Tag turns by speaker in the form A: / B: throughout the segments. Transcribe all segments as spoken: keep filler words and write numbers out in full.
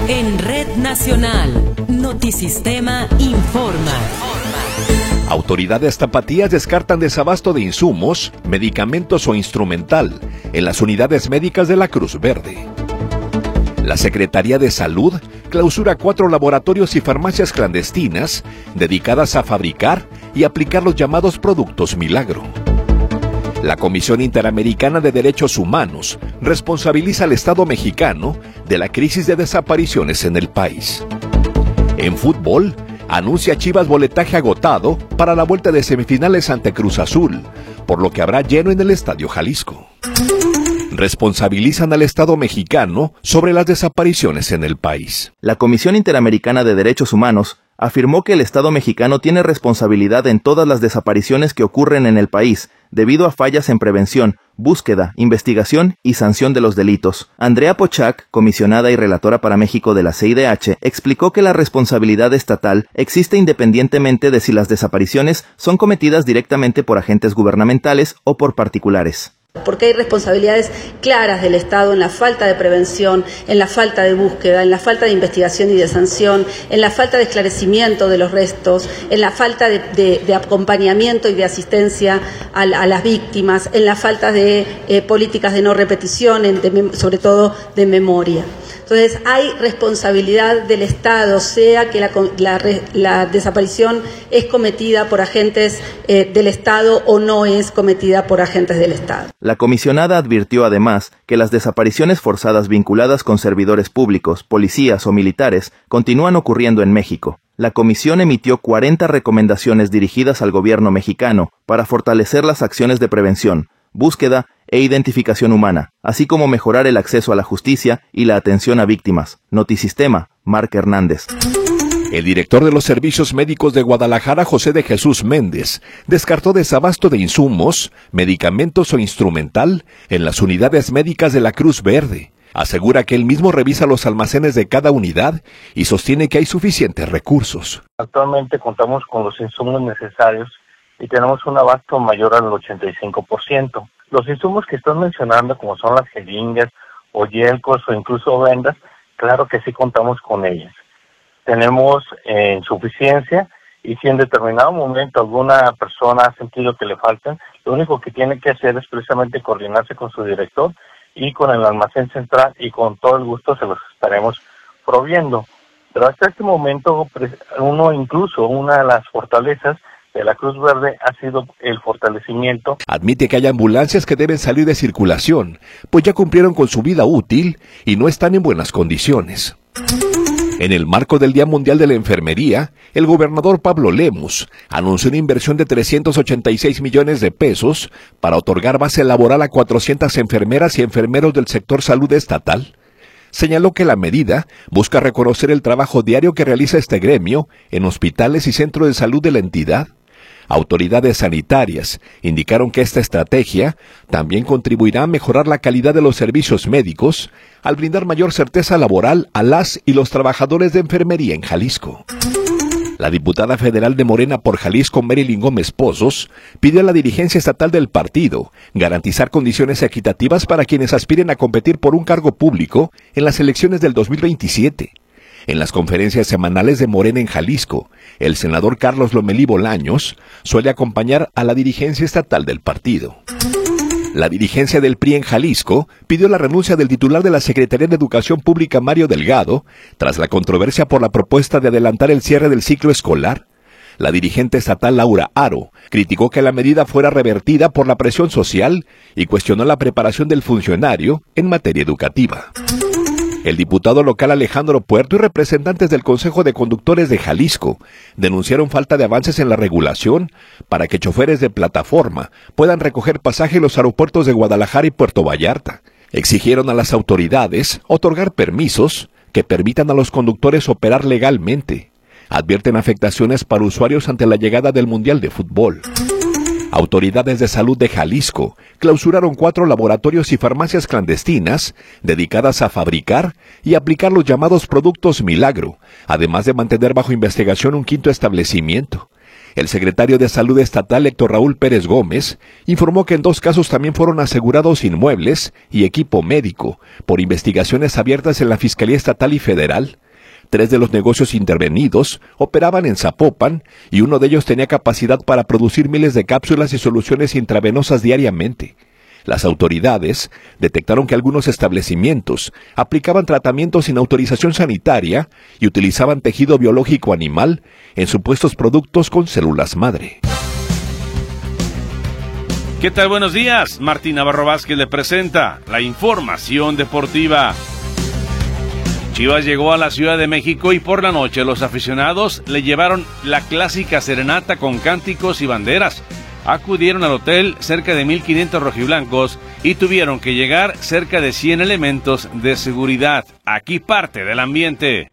A: En Red Nacional, Notisistema informa.
B: Autoridades tapatías descartan desabasto de insumos, medicamentos o instrumental en las unidades médicas de la Cruz Verde. La Secretaría de Salud clausura cuatro laboratorios y farmacias clandestinas dedicadas a fabricar y aplicar los llamados productos milagro. La Comisión Interamericana de Derechos Humanos responsabiliza al Estado mexicano de la crisis de desapariciones en el país. En fútbol, anuncia Chivas boletaje agotado para la vuelta de semifinales ante Cruz Azul, por lo que habrá lleno en el Estadio Jalisco. Responsabilizan al Estado mexicano sobre las desapariciones en el país.
C: La Comisión Interamericana de Derechos Humanos afirmó que el Estado mexicano tiene responsabilidad en todas las desapariciones que ocurren en el país, debido a fallas en prevención, búsqueda, investigación y sanción de los delitos. Andrea Pochac, comisionada y relatora para México de la C I D H, explicó que la responsabilidad estatal existe independientemente de si las desapariciones son cometidas directamente por agentes gubernamentales o por particulares.
D: Porque hay responsabilidades claras del Estado en la falta de prevención, en la falta de búsqueda, en la falta de investigación y de sanción, en la falta de esclarecimiento de los restos, en la falta de, de, de acompañamiento y de asistencia a, a las víctimas, en la falta de eh, políticas de no repetición, en, de, sobre todo de memoria. Entonces hay responsabilidad del Estado, sea que la, la, la desaparición es cometida por agentes eh, del Estado o no es cometida por agentes del Estado.
C: La comisionada advirtió además que las desapariciones forzadas vinculadas con servidores públicos, policías o militares continúan ocurriendo en México. La comisión emitió cuarenta recomendaciones dirigidas al gobierno mexicano para fortalecer las acciones de prevención, búsqueda e identificación humana, así como mejorar el acceso a la justicia y la atención a víctimas. Notisistema, Marc Hernández.
B: El director de los Servicios Médicos de Guadalajara, José de Jesús Méndez, descartó desabasto de insumos, medicamentos o instrumental en las unidades médicas de la Cruz Verde. Asegura que él mismo revisa los almacenes de cada unidad y sostiene que hay suficientes recursos.
E: Actualmente contamos con los insumos necesarios y tenemos un abasto mayor al ochenta y cinco por ciento. Los insumos que están mencionando, como son las jeringas o yelcos o incluso vendas, claro que sí contamos con ellas. Tenemos eh, insuficiencia y si en determinado momento alguna persona ha sentido que le faltan, lo único que tiene que hacer es precisamente coordinarse con su director y con el almacén central y con todo el gusto se los estaremos proviendo. Pero hasta este momento, uno incluso, una de las fortalezas de la Cruz Verde ha sido el fortalecimiento.
B: Admite que hay ambulancias que deben salir de circulación, pues ya cumplieron con su vida útil y no están en buenas condiciones. En el marco del Día Mundial de la Enfermería, el gobernador Pablo Lemus anunció una inversión de trescientos ochenta y seis millones de pesos para otorgar base laboral a cuatrocientas enfermeras y enfermeros del sector salud estatal. Señaló que la medida busca reconocer el trabajo diario que realiza este gremio en hospitales y centros de salud de la entidad. Autoridades sanitarias indicaron que esta estrategia también contribuirá a mejorar la calidad de los servicios médicos al brindar mayor certeza laboral a las y los trabajadores de enfermería en Jalisco. La diputada federal de Morena por Jalisco, Marilyn Gómez Pozos, pidió a la dirigencia estatal del partido garantizar condiciones equitativas para quienes aspiren a competir por un cargo público en las elecciones del dos mil veintisiete. En las conferencias semanales de Morena en Jalisco, el senador Carlos Lomelí Bolaños suele acompañar a la dirigencia estatal del partido. La dirigencia del P R I en Jalisco pidió la renuncia del titular de la Secretaría de Educación Pública, Mario Delgado, tras la controversia por la propuesta de adelantar el cierre del ciclo escolar. La dirigente estatal Laura Aro criticó que la medida fuera revertida por la presión social y cuestionó la preparación del funcionario en materia educativa. El diputado local Alejandro Puerto y representantes del Consejo de Conductores de Jalisco denunciaron falta de avances en la regulación para que choferes de plataforma puedan recoger pasaje en los aeropuertos de Guadalajara y Puerto Vallarta. Exigieron a las autoridades otorgar permisos que permitan a los conductores operar legalmente. Advierten afectaciones para usuarios ante la llegada del Mundial de Fútbol. Autoridades de salud de Jalisco clausuraron cuatro laboratorios y farmacias clandestinas dedicadas a fabricar y aplicar los llamados productos milagro, además de mantener bajo investigación un quinto establecimiento. El secretario de Salud Estatal, Héctor Raúl Pérez Gómez, informó que en dos casos también fueron asegurados inmuebles y equipo médico por investigaciones abiertas en la Fiscalía Estatal y Federal. Tres de los negocios intervenidos operaban en Zapopan y uno de ellos tenía capacidad para producir miles de cápsulas y soluciones intravenosas diariamente. Las autoridades detectaron que algunos establecimientos aplicaban tratamientos sin autorización sanitaria y utilizaban tejido biológico animal en supuestos productos con células madre.
F: ¿Qué tal? Buenos días. Martín Navarro Vázquez le presenta la información deportiva. Chivas llegó a la Ciudad de México y por la noche los aficionados le llevaron la clásica serenata con cánticos y banderas. Acudieron al hotel cerca de mil quinientos rojiblancos y tuvieron que llegar cerca de cien elementos de seguridad. Aquí parte del ambiente.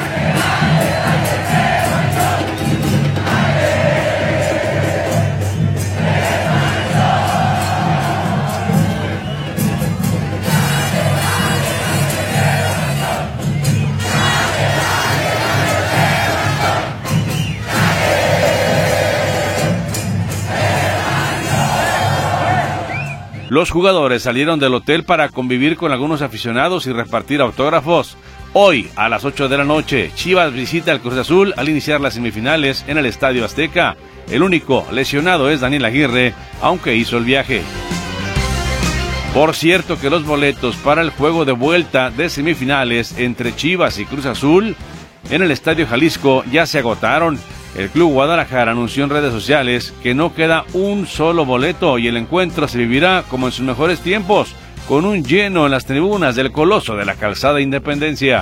F: Los jugadores salieron del hotel para convivir con algunos aficionados y repartir autógrafos. Hoy, a las ocho de la noche, Chivas visita al Cruz Azul al iniciar las semifinales en el Estadio Azteca. El único lesionado es Daniel Aguirre, aunque hizo el viaje. Por cierto que los boletos para el juego de vuelta de semifinales entre Chivas y Cruz Azul en el Estadio Jalisco ya se agotaron. El Club Guadalajara anunció en redes sociales que no queda un solo boleto y el encuentro se vivirá como en sus mejores tiempos, con un lleno en las tribunas del Coloso de la Calzada Independencia.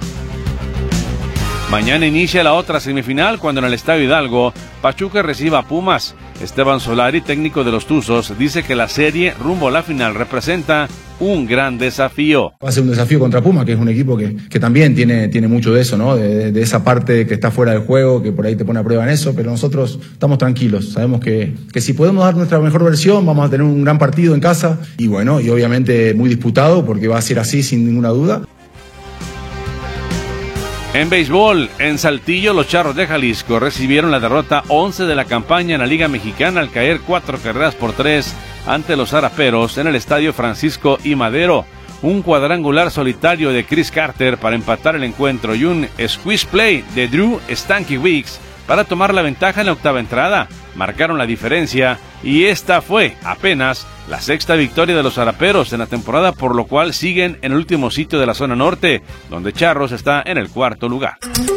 F: Mañana inicia la otra semifinal cuando en el Estadio Hidalgo Pachuca reciba a Pumas. Esteban Solari, técnico de los Tuzos, dice que la serie rumbo a la final representa un gran desafío.
G: Va a ser un desafío contra Puma, que es un equipo que, que también tiene, tiene mucho de eso, ¿no? De, de esa parte que está fuera del juego, que por ahí te pone a prueba en eso, pero nosotros estamos tranquilos. Sabemos que, que si podemos dar nuestra mejor versión, vamos a tener un gran partido en casa y bueno, y obviamente muy disputado porque va a ser así sin ninguna duda.
F: En béisbol, en Saltillo, los Charros de Jalisco recibieron la derrota once de la campaña en la Liga Mexicana al caer cuatro carreras por tres ante los Zaraperos en el Estadio Francisco I. Madero. Un cuadrangular solitario de Chris Carter para empatar el encuentro y un squeeze play de Drew Stankiewicz para tomar la ventaja en la octava entrada. Marcaron la diferencia y esta fue apenas la sexta victoria de los Zaraperos en la temporada, por lo cual siguen en el último sitio de la zona norte, donde Charros está en el cuarto lugar.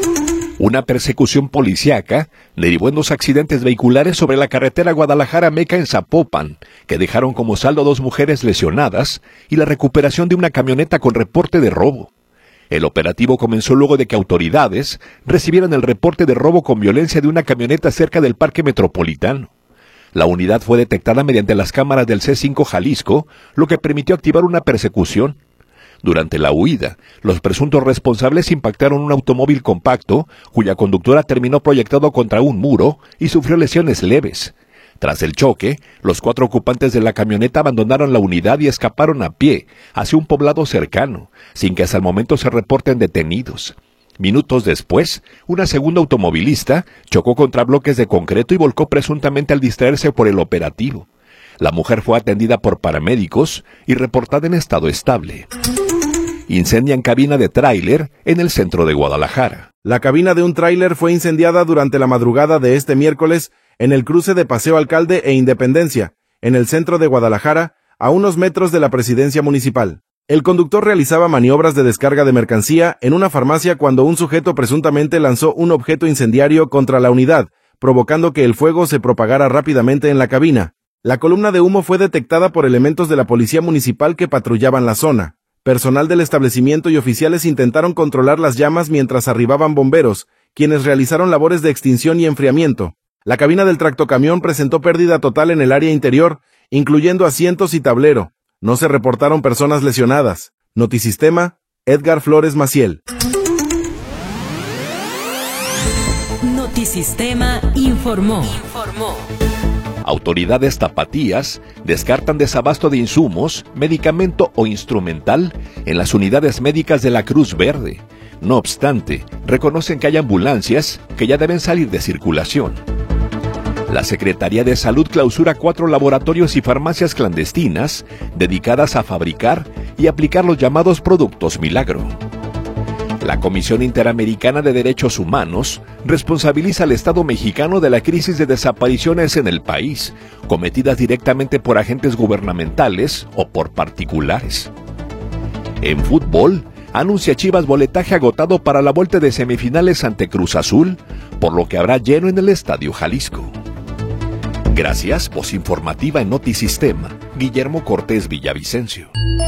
B: Una persecución policíaca derivó en dos accidentes vehiculares sobre la carretera Guadalajara-Meca en Zapopan, que dejaron como saldo dos mujeres lesionadas y la recuperación de una camioneta con reporte de robo. El operativo comenzó luego de que autoridades recibieran el reporte de robo con violencia de una camioneta cerca del Parque Metropolitano. La unidad fue detectada mediante las cámaras del C cinco Jalisco, lo que permitió activar una persecución. Durante la huida, los presuntos responsables impactaron un automóvil compacto, cuya conductora terminó proyectado contra un muro y sufrió lesiones leves. Tras el choque, los cuatro ocupantes de la camioneta abandonaron la unidad y escaparon a pie hacia un poblado cercano, sin que hasta el momento se reporten detenidos. Minutos después, una segunda automovilista chocó contra bloques de concreto y volcó presuntamente al distraerse por el operativo. La mujer fue atendida por paramédicos y reportada en estado estable. Incendian cabina de tráiler en el centro de Guadalajara.
H: La cabina de un tráiler fue incendiada durante la madrugada de este miércoles en el cruce de Paseo Alcalde e Independencia, en el centro de Guadalajara, a unos metros de la presidencia municipal. El conductor realizaba maniobras de descarga de mercancía en una farmacia cuando un sujeto presuntamente lanzó un objeto incendiario contra la unidad, provocando que el fuego se propagara rápidamente en la cabina. La columna de humo fue detectada por elementos de la policía municipal que patrullaban la zona. Personal del establecimiento y oficiales intentaron controlar las llamas mientras arribaban bomberos, quienes realizaron labores de extinción y enfriamiento. La cabina del tractocamión presentó pérdida total en el área interior, incluyendo asientos y tablero. No se reportaron personas lesionadas. Notisistema, Edgar Flores Maciel.
A: Notisistema informó. Informó.
B: Autoridades tapatías descartan desabasto de insumos, medicamento o instrumental en las unidades médicas de la Cruz Verde. No obstante, reconocen que hay ambulancias que ya deben salir de circulación. La Secretaría de Salud clausura cuatro laboratorios y farmacias clandestinas dedicadas a fabricar y aplicar los llamados productos milagro. La Comisión Interamericana de Derechos Humanos responsabiliza al Estado mexicano de la crisis de desapariciones en el país, cometidas directamente por agentes gubernamentales o por particulares. En fútbol, anuncia Chivas boletaje agotado para la vuelta de semifinales ante Cruz Azul, por lo que habrá lleno en el Estadio Jalisco. Gracias, voz informativa en Notisistema, Guillermo Cortés Villavicencio.